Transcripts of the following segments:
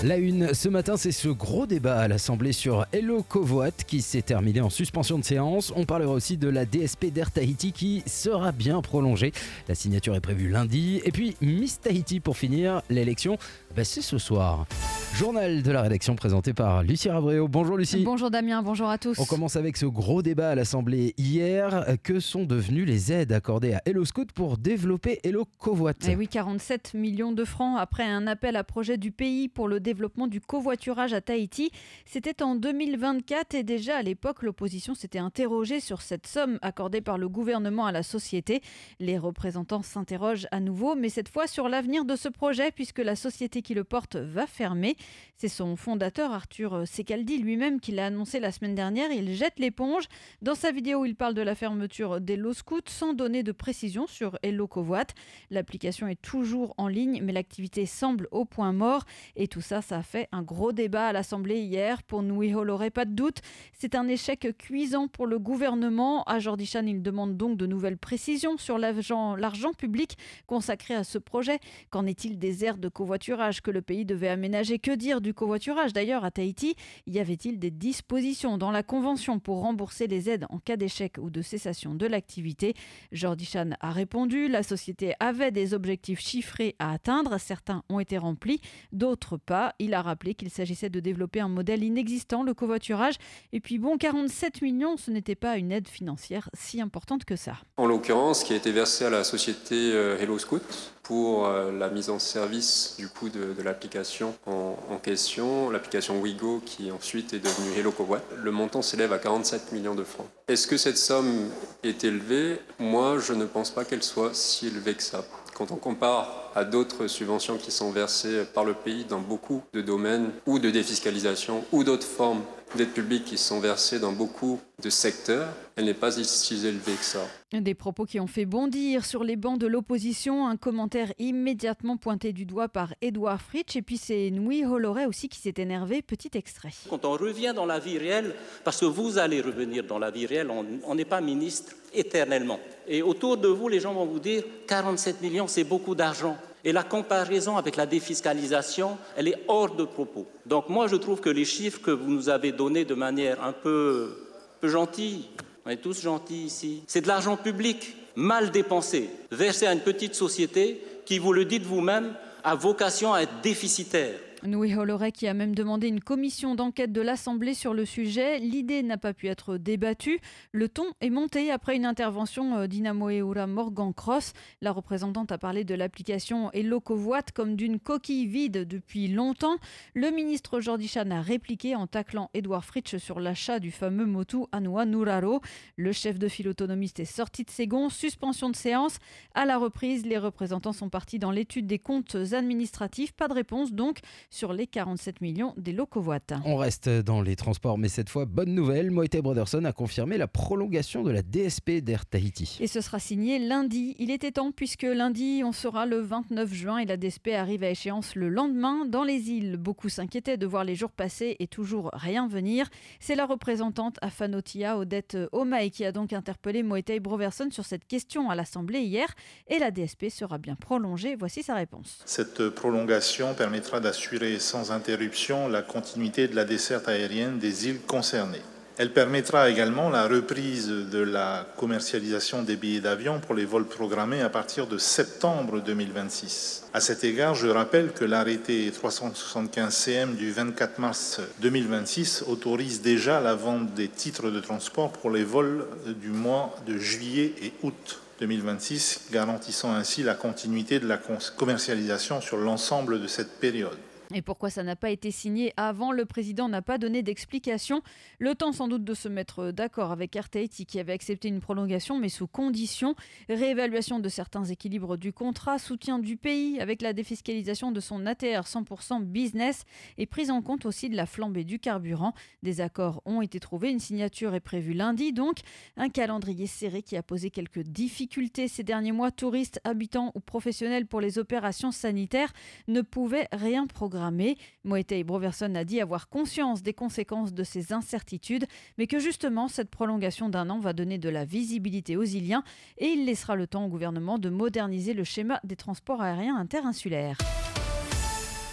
La une ce matin, c'est ce gros débat à l'Assemblée sur Hello Covoit qui s'est terminé en suspension de séance. On parlera aussi de la DSP d'Air Tahiti qui sera bien prolongée. La signature est prévue lundi. Et puis Miss Tahiti pour finir. L'élection, c'est ce soir. Journal de la rédaction présenté par Lucie Ravréau. Bonjour Lucie. Bonjour Damien, bonjour à tous. On commence avec ce gros débat à l'Assemblée hier. Que sont devenues les aides accordées à Hello Scout pour développer Hello Covoit ? Eh oui, 47 millions de francs après un appel à projet du pays pour le développement du covoiturage à Tahiti. C'était en 2024 et déjà à l'époque, l'opposition s'était interrogée sur cette somme accordée par le gouvernement à la société. Les représentants s'interrogent à nouveau, mais cette fois sur l'avenir de ce projet puisque la société qui le porte va fermer. C'est son fondateur Arthur Secaldi lui-même qui l'a annoncé la semaine dernière. Il jette l'éponge. Dans sa vidéo, il parle de la fermeture d'Hello Scout sans donner de précision sur Hello Covoit. L'application est toujours en ligne, mais l'activité semble au point mort. Et tout ça, ça a fait un gros débat à l'Assemblée hier. Pour Nui Holoré, pas de doute, c'est un échec cuisant pour le gouvernement. À Jordichan, il demande donc de nouvelles précisions sur l'argent public consacré à ce projet. Qu'en est-il des aires de covoiturage que le pays devait aménager ? Que dire du covoiturage d'ailleurs à Tahiti ? Y avait-il des dispositions dans la convention pour rembourser les aides en cas d'échec ou de cessation de l'activité ? Jordichan a répondu, la société avait des objectifs chiffrés à atteindre, certains ont été remplis, d'autres pas. Il a rappelé qu'il s'agissait de développer un modèle inexistant, le covoiturage. Et puis 47 millions, ce n'était pas une aide financière si importante que ça. En l'occurrence, qui a été versé à la société Hello Scout pour la mise en service du coup de l'application en question, l'application Wigo qui ensuite est devenue Hello Covoit. Le montant s'élève à 47 millions de francs. Est-ce que cette somme est élevée ? Moi, je ne pense pas qu'elle soit si élevée que ça. Quand on compare à d'autres subventions qui sont versées par le pays dans beaucoup de domaines ou de défiscalisation ou d'autres formes d'aide publique qui sont versées dans beaucoup de secteurs, elle n'est pas si élevée que ça. Des propos qui ont fait bondir sur les bancs de l'opposition, un commentaire immédiatement pointé du doigt par Édouard Fritsch et puis c'est Nui Holoré aussi qui s'est énervé, petit extrait. Quand on revient dans la vie réelle, parce que vous allez revenir dans la vie réelle, on n'est pas ministre éternellement. Et autour de vous, les gens vont vous dire 47 millions, c'est beaucoup d'argent. Et la comparaison avec la défiscalisation, elle est hors de propos. Donc moi, je trouve que les chiffres que vous nous avez donnés de manière un peu gentille, on est tous gentils ici, c'est de l'argent public mal dépensé, versé à une petite société qui, vous le dites vous-même, a vocation à être déficitaire. Nui Holoré qui a même demandé une commission d'enquête de l'Assemblée sur le sujet. L'idée n'a pas pu être débattue. Le ton est monté après une intervention d'Inamoeura Morgan-Cross. La représentante a parlé de l'application Hello Covoit comme d'une coquille vide depuis longtemps. Le ministre Jordichan a répliqué en taclant Édouard Fritsch sur l'achat du fameux Motu Anua Nuraro. Le chef de file autonomiste est sorti de ses gonds. Suspension de séance. À la reprise, les représentants sont partis dans l'étude des comptes administratifs. Pas de réponse donc sur les 47 millions d'Hello Covoit. On reste dans les transports, mais cette fois, bonne nouvelle, Moïse Brotherson a confirmé la prolongation de la DSP d'Air Tahiti. Et ce sera signé lundi. Il était temps puisque lundi, on sera le 29 juin et la DSP arrive à échéance le lendemain dans les îles. Beaucoup s'inquiétaient de voir les jours passer et toujours rien venir. C'est la représentante Afanotia Odette Omae qui a donc interpellé Moïse Brotherson sur cette question à l'Assemblée hier et la DSP sera bien prolongée. Voici sa réponse. Cette prolongation permettra d'assurer sans interruption la continuité de la desserte aérienne des îles concernées. Elle permettra également la reprise de la commercialisation des billets d'avion pour les vols programmés à partir de septembre 2026. À cet égard, je rappelle que l'arrêté 375 CM du 24 mars 2026 autorise déjà la vente des titres de transport pour les vols du mois de juillet et août 2026, garantissant ainsi la continuité de la commercialisation sur l'ensemble de cette période. Et pourquoi ça n'a pas été signé avant ? Le président n'a pas donné d'explication. Le temps sans doute de se mettre d'accord avec Air Tahiti qui avait accepté une prolongation mais sous condition. Réévaluation de certains équilibres du contrat, soutien du pays avec la défiscalisation de son ATR 100% business et prise en compte aussi de la flambée du carburant. Des accords ont été trouvés, une signature est prévue lundi donc. Un calendrier serré qui a posé quelques difficultés ces derniers mois. Touristes, habitants ou professionnels pour les opérations sanitaires ne pouvaient rien programmer. Moïse Brotherson a dit avoir conscience des conséquences de ces incertitudes, mais que justement cette prolongation d'1 an va donner de la visibilité aux Iliens et il laissera le temps au gouvernement de moderniser le schéma des transports aériens interinsulaires.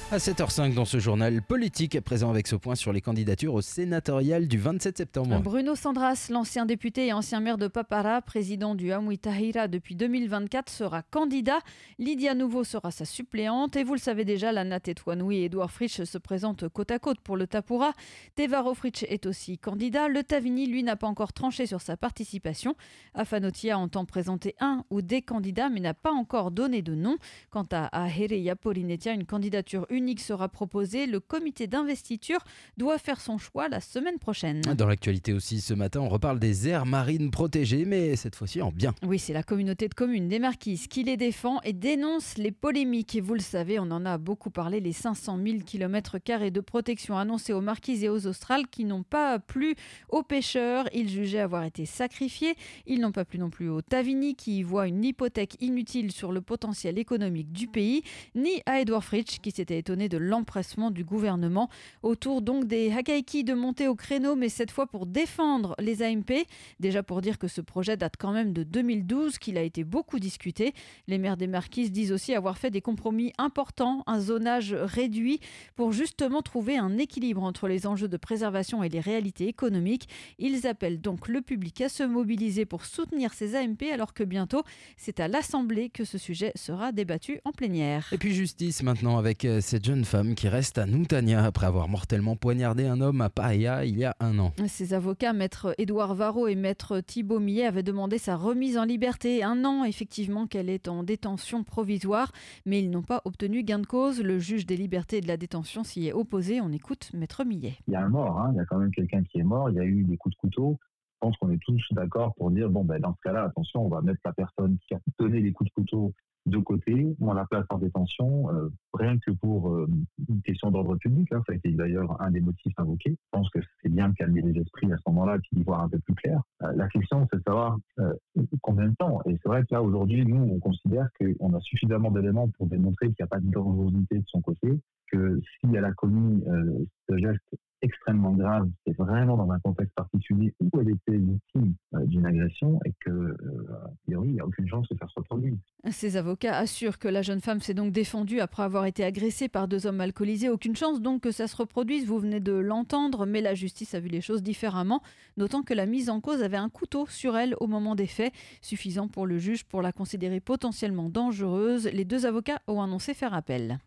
À 7h05 dans ce journal politique, à présent avec ce point sur les candidatures au sénatorial du 27 septembre. Bruno Sandras, l'ancien député et ancien maire de Papara, président du Amwi Tahira depuis 2024, sera candidat. Lydia Nouveau sera sa suppléante. Et vous le savez déjà, Lana Tetouanoui et Edouard Fritsch se présentent côte à côte pour le Tapura. Tevaro Fritsch est aussi candidat. Le Tavini, lui, n'a pas encore tranché sur sa participation. Afanotia entend présenter un ou des candidats, mais n'a pas encore donné de nom. Quant à Ahereya Polinetia, une candidature unique sera proposée. Le comité d'investiture doit faire son choix la semaine prochaine. Dans l'actualité aussi, ce matin, on reparle des aires marines protégées, mais cette fois-ci en bien. Oui, c'est la communauté de communes des Marquises qui les défend et dénonce les polémiques. Et vous le savez, on en a beaucoup parlé, les 500 000 km² de protection annoncés aux Marquises et aux Australes qui n'ont pas plu aux pêcheurs. Ils jugeaient avoir été sacrifiés. Ils n'ont pas plu non plus aux Tavini qui y voient une hypothèque inutile sur le potentiel économique du pays, ni à Edouard Fritsch qui s'était étonné de l'empressement du gouvernement. Autour donc des Hakaiki de monter au créneau, mais cette fois pour défendre les AMP. Déjà pour dire que ce projet date quand même de 2012, qu'il a été beaucoup discuté. Les maires des Marquises disent aussi avoir fait des compromis importants, un zonage réduit pour justement trouver un équilibre entre les enjeux de préservation et les réalités économiques. Ils appellent donc le public à se mobiliser pour soutenir ces AMP alors que bientôt c'est à l'Assemblée que ce sujet sera débattu en plénière. Et puis justice maintenant avec cette jeune femme qui reste à Noutania après avoir mortellement poignardé un homme à Paia il y a 1 an. Ses avocats, maître Édouard Varro et maître Thibault Millet, avaient demandé sa remise en liberté. 1 an, effectivement, qu'elle est en détention provisoire, mais ils n'ont pas obtenu gain de cause. Le juge des libertés et de la détention s'y est opposé. On écoute maître Millet. Il y a un mort, il y a quand même quelqu'un qui est mort, il y a eu des coups de couteau. Je pense qu'on est tous d'accord pour dire, dans ce cas-là, attention, on va mettre la personne qui a donné les coups de couteau de côté, on la place en détention, rien que pour une question d'ordre public. Ça a été d'ailleurs un des motifs invoqués. Je pense que c'est bien de calmer les esprits à ce moment-là et d'y voir un peu plus clair. La question, c'est de savoir combien de temps. Et c'est vrai que là, aujourd'hui, nous, on considère qu'on a suffisamment d'éléments pour démontrer qu'il n'y a pas de dangerosité de son côté, que si elle a commis ce geste extrêmement grave, c'est vraiment dans un contexte particulier où elle était victime d'une agression et que, a priori, il n'y a aucune chance que ça se reproduise. Ses avocats assurent que la jeune femme s'est donc défendue après avoir été agressée par 2 hommes alcoolisés. Aucune chance donc que ça se reproduise, vous venez de l'entendre, mais la justice a vu les choses différemment, notant que la mise en cause avait un couteau sur elle au moment des faits, suffisant pour le juge pour la considérer potentiellement dangereuse. Les 2 avocats ont annoncé faire appel.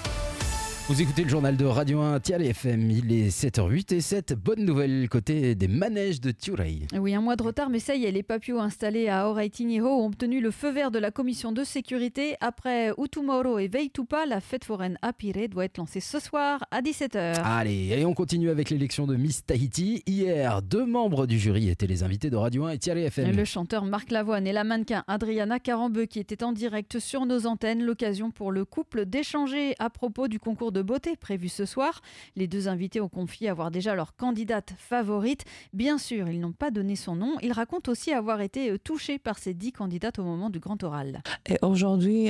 Vous écoutez le journal de Radio 1 Tialé FM, il est 7h08 et cette bonne nouvelle côté des manèges de Tiurei. Oui, 1 mois de retard, mais ça y est, les papios installés à Oraitiniho ont obtenu le feu vert de la commission de sécurité. Après Utumoro et Veitupa, la fête foraine à Pirée doit être lancée ce soir à 17h. Allez, et on continue avec l'élection de Miss Tahiti. Hier, 2 membres du jury étaient les invités de Radio 1 et Tialé FM. Le chanteur Marc Lavoine et la mannequin Adriana Carambeu qui étaient en direct sur nos antennes. L'occasion pour le couple d'échanger à propos du concours de beauté prévu ce soir. Les 2 invités ont confié avoir déjà leur candidate favorite. Bien sûr, ils n'ont pas donné son nom. Ils racontent aussi avoir été touchés par ces 10 candidates au moment du grand oral. Et aujourd'hui,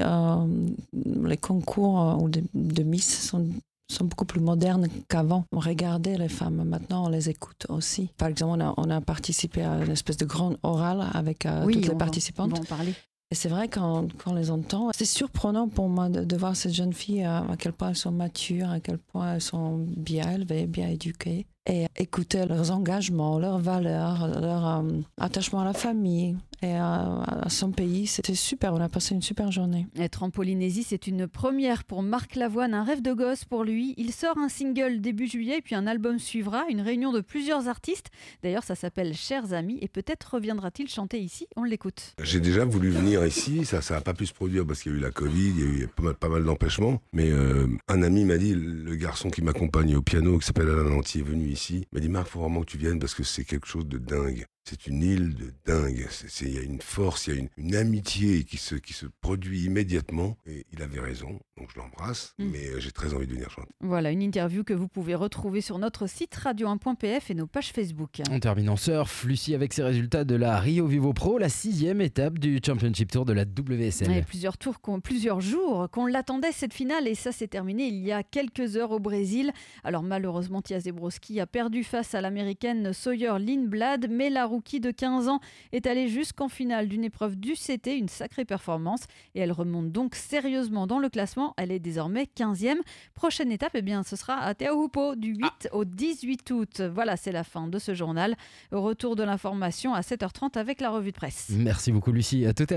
les concours de Miss sont beaucoup plus modernes qu'avant. On regardait les femmes, maintenant on les écoute aussi. Par exemple, on a participé à une espèce de grand oral avec toutes les participantes. On va en parler. Et c'est vrai, quand on les entend, c'est surprenant pour moi de voir ces jeunes filles, à quel point elles sont matures, à quel point elles sont bien élevées, bien éduquées. Et écouter leurs engagements, leurs valeurs, leur attachement à la famille et à son pays. C'était super, on a passé une super journée. Être en Polynésie, c'est une première pour Marc Lavoine, un rêve de gosse pour lui. Il sort un single début juillet, puis un album suivra, une réunion de plusieurs artistes. D'ailleurs, ça s'appelle Chers Amis, et peut-être reviendra-t-il chanter ici. On l'écoute. J'ai déjà voulu venir ici, ça n'a pas pu se produire parce qu'il y a eu la Covid, il y a eu pas mal d'empêchements. Mais un ami m'a dit, le garçon qui m'accompagne au piano, qui s'appelle Alain Lanty, est venu ici. Il m'a dit, Marc, il faut vraiment que tu viennes parce que c'est quelque chose de dingue. C'est une île de dingue. Il y a une force, il y a une amitié qui se produit immédiatement. Et il avait raison, donc je l'embrasse, mais j'ai très envie de venir chanter. Voilà, une interview que vous pouvez retrouver sur notre site radio1.pf et nos pages Facebook. On termine en surf, Lucie, avec ses résultats de la Rio Vivo Pro, la 6e étape du Championship Tour de la WSL. Et plusieurs jours qu'on l'attendait cette finale, et ça s'est terminé il y a quelques heures au Brésil. Alors malheureusement, Tia Zebrowski a perdu face à l'américaine Sawyer Lindblad, mais la rookie de 15 ans est allée jusqu'en finale d'une épreuve du CT, une sacrée performance. Et elle remonte donc sérieusement dans le classement. Elle est désormais 15e. Prochaine étape, eh bien, ce sera à Teahupo'o du 8 au 18 août. Voilà, c'est la fin de ce journal. Retour de l'information à 7h30 avec la revue de presse. Merci beaucoup Lucie, à tout à l'heure.